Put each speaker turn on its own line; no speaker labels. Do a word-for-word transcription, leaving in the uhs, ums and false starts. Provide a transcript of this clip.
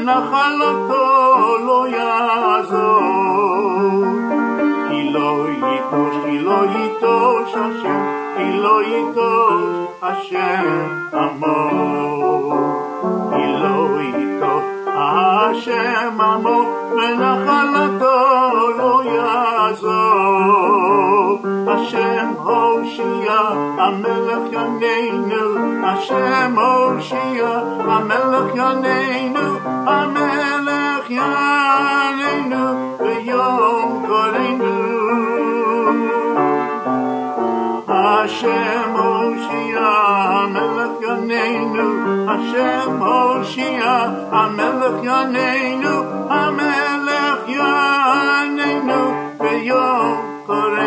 ונחלתו לא יעזור. כי לא ייטוש, כי לא ייטוש השם, כי לא ייטוש השם עמו. כי לא ייטוש השם עמו, ונחלתו לא יעזור. השם הושיע, המלך יננו, השם הושיע, המלך יננו, המלך יננו, ביום קורנו. השם הושיע, המלך יננו, השם הושיע, המלך יננו, המלך יננו, ביום קורנו.